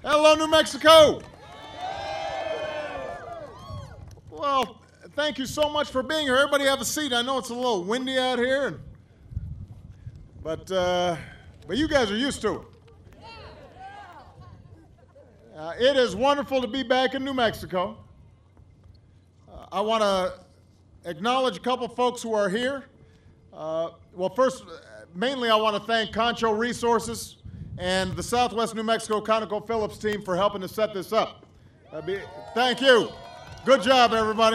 Hello, New Mexico. Well, thank you so much for being here. Everybody have a seat. I know it's a little windy out here, but you guys are used to it. It is wonderful to be back in New Mexico. I want to acknowledge a couple folks who are here. First, mainly I want to thank Concho Resources and the Southwest New Mexico ConocoPhillips team for helping to set this up. Thank you. Good job, everybody.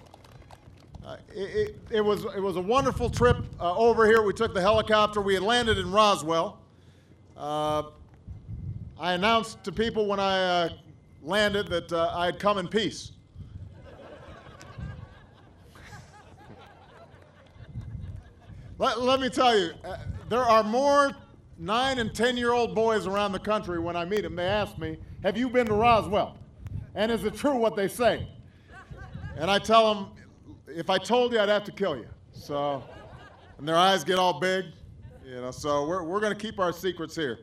It was a wonderful trip over here. We took the helicopter. We had landed in Roswell. I announced to people when I landed that I had come in peace. Let me tell you, there are more 9- and 10-year-old boys around the country. When I meet them, they ask me, have you been to Roswell? And is it true what they say? And I tell them, if I told you, I'd have to kill you. So, and their eyes get all big, so we're going to keep our secrets here.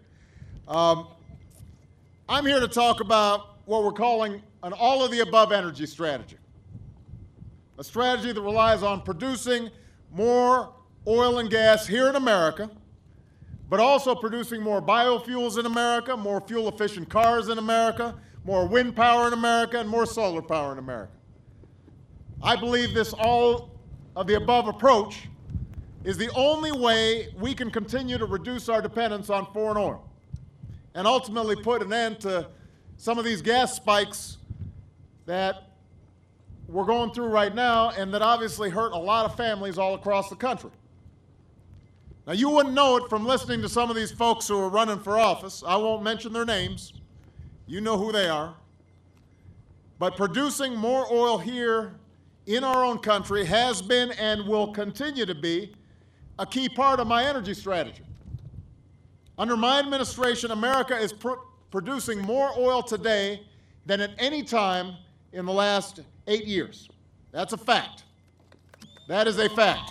I'm here to talk about what we're calling an all-of-the-above energy strategy. A strategy that relies on producing more oil and gas here in America, but also producing more biofuels in America, more fuel-efficient cars in America, more wind power in America, and more solar power in America. I believe this all-of-the-above approach is the only way we can continue to reduce our dependence on foreign oil and ultimately put an end to some of these gas spikes that we're going through right now and that obviously hurt a lot of families all across the country. Now, you wouldn't know it from listening to some of these folks who are running for office. I won't mention their names. You know who they are. But producing more oil here in our own country has been and will continue to be a key part of my energy strategy. Under my administration, America is producing more oil today than at any time in the last 8 years. That's a fact. That is a fact.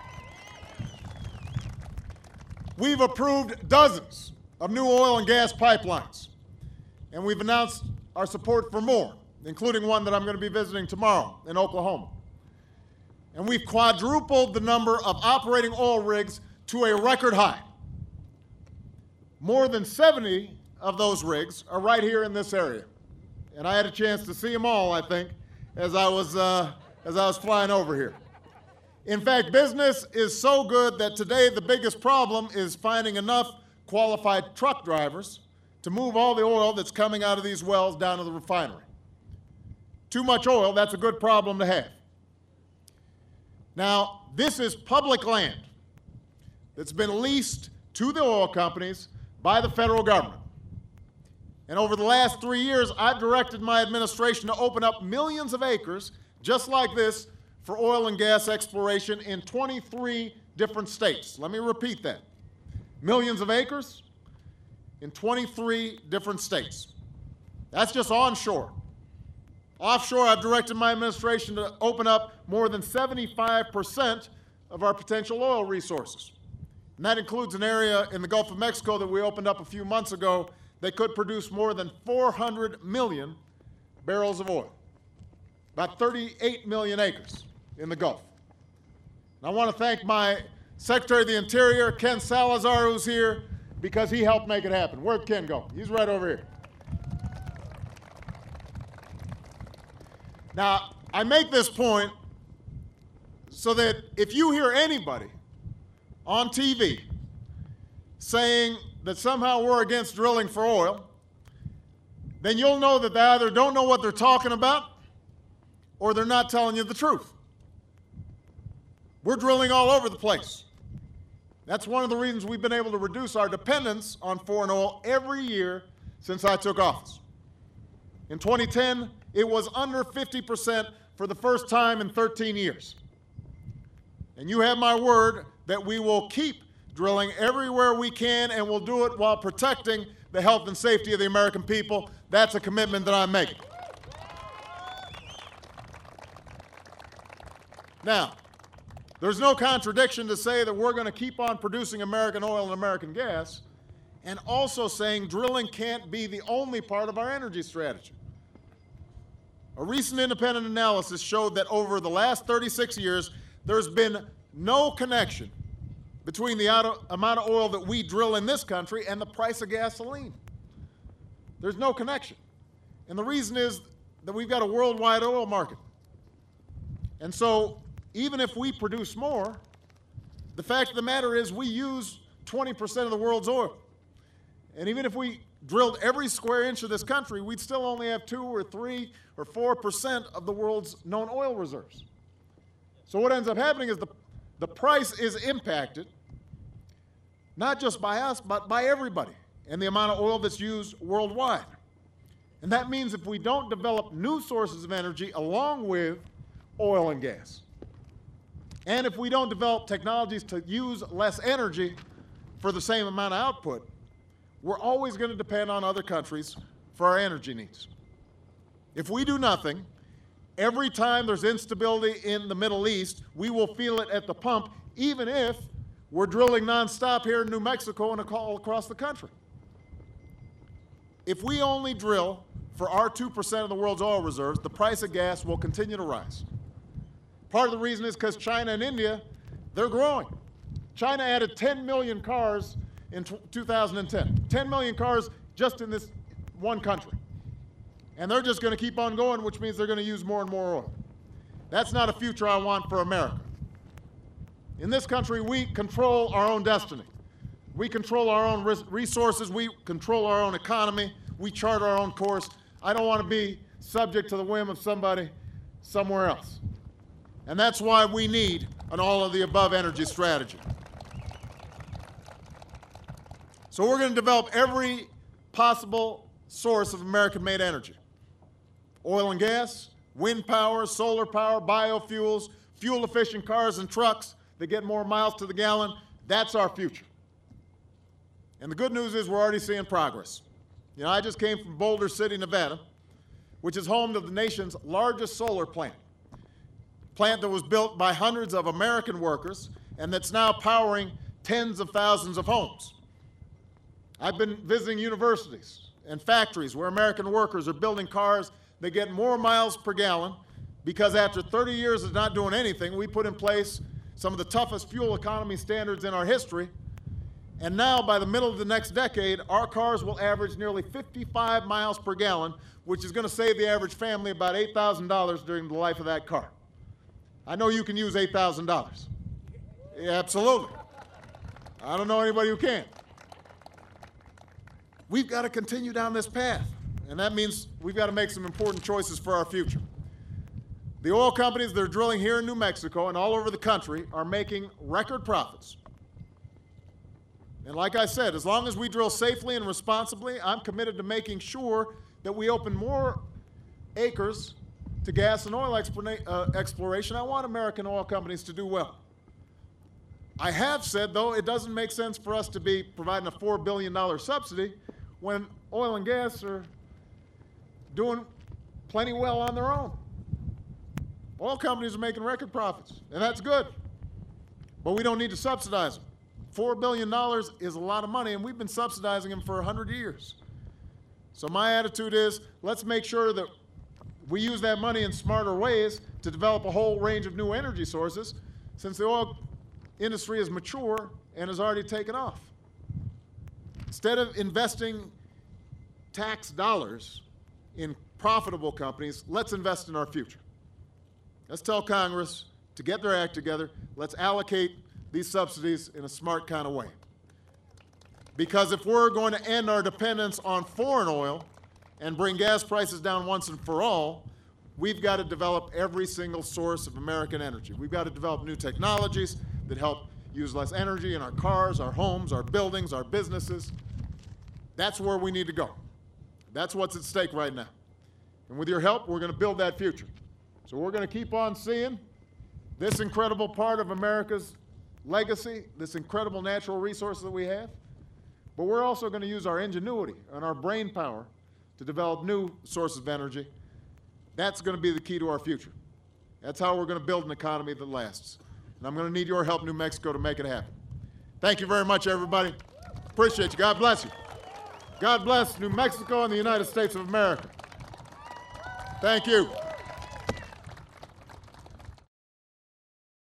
We've approved dozens of new oil and gas pipelines, and we've announced our support for more, including one that I'm going to be visiting tomorrow in Oklahoma. And we've quadrupled the number of operating oil rigs to a record high. More than 70 of those rigs are right here in this area. And I had a chance to see them all, I think, as I was flying over here. In fact, business is so good that today the biggest problem is finding enough qualified truck drivers to move all the oil that's coming out of these wells down to the refinery. Too much oil, that's a good problem to have. Now, this is public land that's been leased to the oil companies by the federal government. And over the last 3 years, I've directed my administration to open up millions of acres just like this for oil and gas exploration in 23 different states. Let me repeat that. Millions of acres in 23 different states. That's just onshore. Offshore, I've directed my administration to open up more than 75% of our potential oil resources. And that includes an area in the Gulf of Mexico that we opened up a few months ago that could produce more than 400 million barrels of oil, about 38 million acres in the Gulf. And I want to thank my Secretary of the Interior, Ken Salazar, who's here, because he helped make it happen. Where'd Ken go? He's right over here. Now, I make this point so that if you hear anybody on TV saying that somehow we're against drilling for oil, then you'll know that they either don't know what they're talking about or they're not telling you the truth. We're drilling all over the place. That's one of the reasons we've been able to reduce our dependence on foreign oil every year since I took office. In 2010, it was under 50% for the first time in 13 years. And you have my word that we will keep drilling everywhere we can, and we'll do it while protecting the health and safety of the American people. That's a commitment that I'm making. Now, there's no contradiction to say that we're going to keep on producing American oil and American gas and also saying drilling can't be the only part of our energy strategy. A recent independent analysis showed that over the last 36 years, there's been no connection between the amount of oil that we drill in this country and the price of gasoline. There's no connection. And the reason is that we've got a worldwide oil market. And so even if we produce more, the fact of the matter is we use 20% of the world's oil. And even if we drilled every square inch of this country, we'd still only have 2 or 3 or 4% of the world's known oil reserves. So what ends up happening is the price is impacted, not just by us, but by everybody, and the amount of oil that's used worldwide. And that means if we don't develop new sources of energy along with oil and gas, and if we don't develop technologies to use less energy for the same amount of output, we're always going to depend on other countries for our energy needs. If we do nothing, every time there's instability in the Middle East, we will feel it at the pump, even if we're drilling nonstop here in New Mexico and all across the country. If we only drill for our 2% of the world's oil reserves, the price of gas will continue to rise. Part of the reason is because China and India, they're growing. China added 10 million cars in 2010. 10 million cars just in this one country. And they're just going to keep on going, which means they're going to use more and more oil. That's not a future I want for America. In this country, we control our own destiny. We control our own resources. We control our own economy. We chart our own course. I don't want to be subject to the whim of somebody somewhere else. And that's why we need an all-of-the-above energy strategy. So we're going to develop every possible source of American-made energy. Oil and gas, wind power, solar power, biofuels, fuel-efficient cars and trucks that get more miles to the gallon. That's our future. And the good news is we're already seeing progress. You know, I just came from Boulder City, Nevada, which is home to the nation's largest solar plant that was built by hundreds of American workers and that's now powering tens of thousands of homes. I've been visiting universities and factories where American workers are building cars that get more miles per gallon because after 30 years of not doing anything, we put in place some of the toughest fuel economy standards in our history. And now, by the middle of the next decade, our cars will average nearly 55 miles per gallon, which is going to save the average family about $8,000 during the life of that car. I know you can use $8,000. Yeah, absolutely. I don't know anybody who can't. We've got to continue down this path, and that means we've got to make some important choices for our future. The oil companies that are drilling here in New Mexico and all over the country are making record profits. And like I said, as long as we drill safely and responsibly, I'm committed to making sure that we open more acres to gas and oil exploration. I want American oil companies to do well. I have said, though, it doesn't make sense for us to be providing a $4 billion subsidy when oil and gas are doing plenty well on their own. Oil companies are making record profits, and that's good. But we don't need to subsidize them. $4 billion is a lot of money, and we've been subsidizing them for 100 years. So my attitude is, let's make sure that we use that money in smarter ways to develop a whole range of new energy sources, since the oil industry is mature and has already taken off. Instead of investing tax dollars in profitable companies, let's invest in our future. Let's tell Congress to get their act together. Let's allocate these subsidies in a smart kind of way. Because if we're going to end our dependence on foreign oil and bring gas prices down once and for all, we've got to develop every single source of American energy. We've got to develop new technologies that help use less energy in our cars, our homes, our buildings, our businesses. That's where we need to go. That's what's at stake right now. And with your help, we're going to build that future. So we're going to keep on seeing this incredible part of America's legacy, this incredible natural resource that we have. But we're also going to use our ingenuity and our brain power to develop new sources of energy. That's going to be the key to our future. That's how we're going to build an economy that lasts. And I'm going to need your help, New Mexico, to make it happen. Thank you very much, everybody. Appreciate you. God bless you. God bless New Mexico and the United States of America. Thank you.